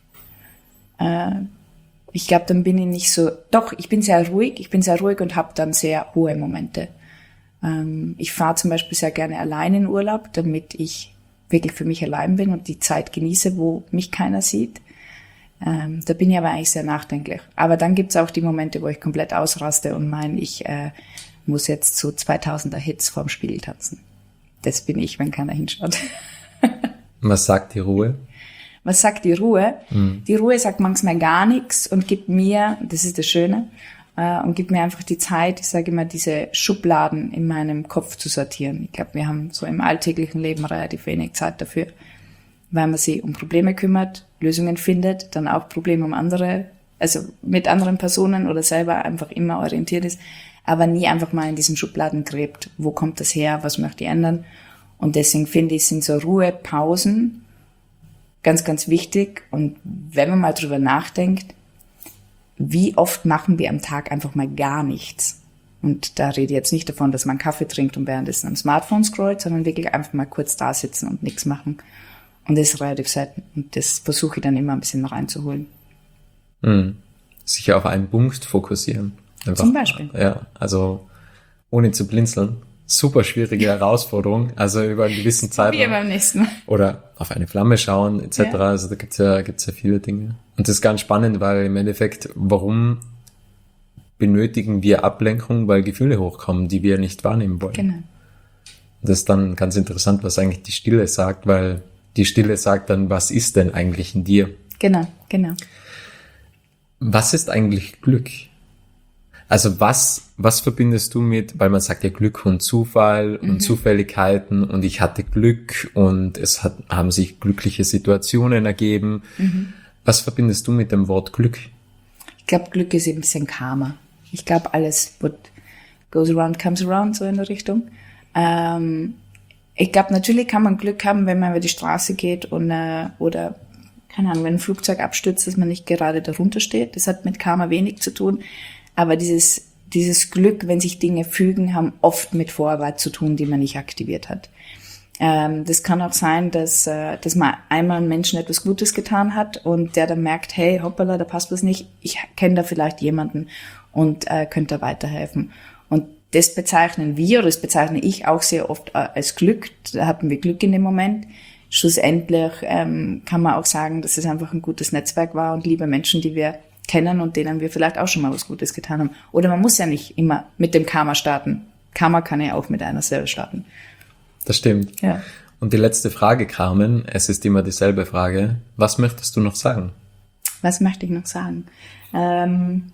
Ich glaube, dann bin ich nicht so, doch, ich bin sehr ruhig, ich bin sehr ruhig und habe dann sehr hohe Momente. Ähm, ich fahre zum Beispiel sehr gerne allein in Urlaub, damit ich wirklich für mich allein bin und die Zeit genieße, wo mich keiner sieht. Ähm, da bin ich aber eigentlich sehr nachdenklich. Aber dann gibt's auch die Momente, wo ich komplett ausraste und meine, ich äh, muss jetzt zu zweitausender Hits vorm Spiegel tanzen. Das bin ich, wenn keiner hinschaut. Was sagt die Ruhe? Was sagt die Ruhe? Mhm. Die Ruhe sagt manchmal gar nichts und gibt mir, das ist das Schöne, äh, und gibt mir einfach die Zeit, ich sage immer, diese Schubladen in meinem Kopf zu sortieren. Ich glaube, wir haben so im alltäglichen Leben relativ wenig Zeit dafür, weil man sich um Probleme kümmert, Lösungen findet, dann auch Probleme um andere, also mit anderen Personen oder selber einfach immer orientiert ist, aber nie einfach mal in diesen Schubladen gräbt. Wo kommt das her? Was möchte ich ändern? Und deswegen finde ich, sind so Ruhepausen ganz, ganz wichtig. Und wenn man mal drüber nachdenkt, wie oft machen wir am Tag einfach mal gar nichts? Und da rede ich jetzt nicht davon, dass man Kaffee trinkt und währenddessen am Smartphone scrollt, sondern wirklich einfach mal kurz da sitzen und nichts machen. Und das ist relativ selten. Und das versuche ich dann immer ein bisschen noch reinzuholen. Mhm. Sich auf einen Punkt fokussieren. Einfach, Zum Beispiel. Ja, also ohne zu blinzeln. Super schwierige Herausforderung. Also über einen gewissen Zeitraum. Wie beim nächsten Mal. Oder auf eine Flamme schauen et cetera. Ja. Also da gibt's ja, gibt's ja viele Dinge. Und das ist ganz spannend, weil im Endeffekt, warum benötigen wir Ablenkung? Weil Gefühle hochkommen, die wir nicht wahrnehmen wollen. Genau. Das ist dann ganz interessant, was eigentlich die Stille sagt, weil die Stille sagt dann, was ist denn eigentlich in dir? Genau, genau. Was ist eigentlich Glück? Also was, was verbindest du mit, weil man sagt ja Glück und Zufall und mhm. Zufälligkeiten und ich hatte Glück und es hat, haben sich glückliche Situationen ergeben. Mhm. Was verbindest du mit dem Wort Glück? Ich glaube, Glück ist ein bisschen Karma. Ich glaube, alles what goes around comes around, so in der Richtung. Ähm, ich glaube, natürlich kann man Glück haben, wenn man über die Straße geht und äh, oder keine Ahnung, wenn ein Flugzeug abstürzt, dass man nicht gerade darunter steht. Das hat mit Karma wenig zu tun. Aber dieses, dieses Glück, wenn sich Dinge fügen, haben oft mit Vorarbeit zu tun, die man nicht aktiviert hat. Ähm, das kann auch sein, dass, äh, dass man einmal einem Menschen etwas Gutes getan hat und der dann merkt, hey, hoppala, da passt was nicht. Ich kenne da vielleicht jemanden und äh, könnte da weiterhelfen. Und das bezeichnen wir, oder das bezeichne ich auch sehr oft äh, als Glück. Da hatten wir Glück in dem Moment. Schlussendlich ähm, kann man auch sagen, dass es einfach ein gutes Netzwerk war und liebe Menschen, die wir kennen und denen wir vielleicht auch schon mal was Gutes getan haben. Oder man muss ja nicht immer mit dem Karma starten. Karma kann ja auch mit einer selber starten. Das stimmt. Ja. Und die letzte Frage, Carmen, es ist immer dieselbe Frage. Was möchtest du noch sagen? Was möchte ich noch sagen? Ähm,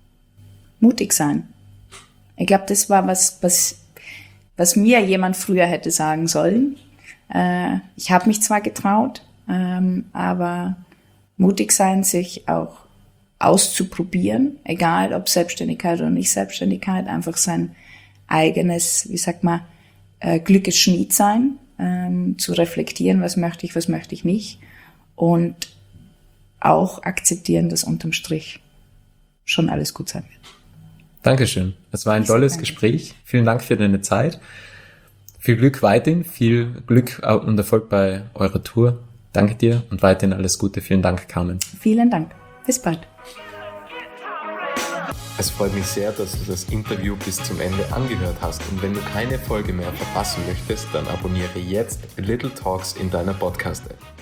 mutig sein. Ich glaube, das war was, was, was mir jemand früher hätte sagen sollen. Äh, ich habe mich zwar getraut, ähm, aber mutig sein, sich auch auszuprobieren, egal ob Selbstständigkeit oder nicht Selbstständigkeit, einfach sein eigenes, wie sagt man, äh, Glückesschmied sein, ähm, zu reflektieren, was möchte ich, was möchte ich nicht und auch akzeptieren, dass unterm Strich schon alles gut sein wird. Dankeschön. Es war ein tolles Gespräch. Vielen Dank für deine Zeit. Viel Glück weiterhin, viel Glück und Erfolg bei eurer Tour. Danke dir und weiterhin alles Gute. Vielen Dank, Carmen. Vielen Dank. Bis bald. Es freut mich sehr, dass du das Interview bis zum Ende angehört hast und wenn du keine Folge mehr verpassen möchtest, dann abonniere jetzt Little Talks in deiner Podcast-App.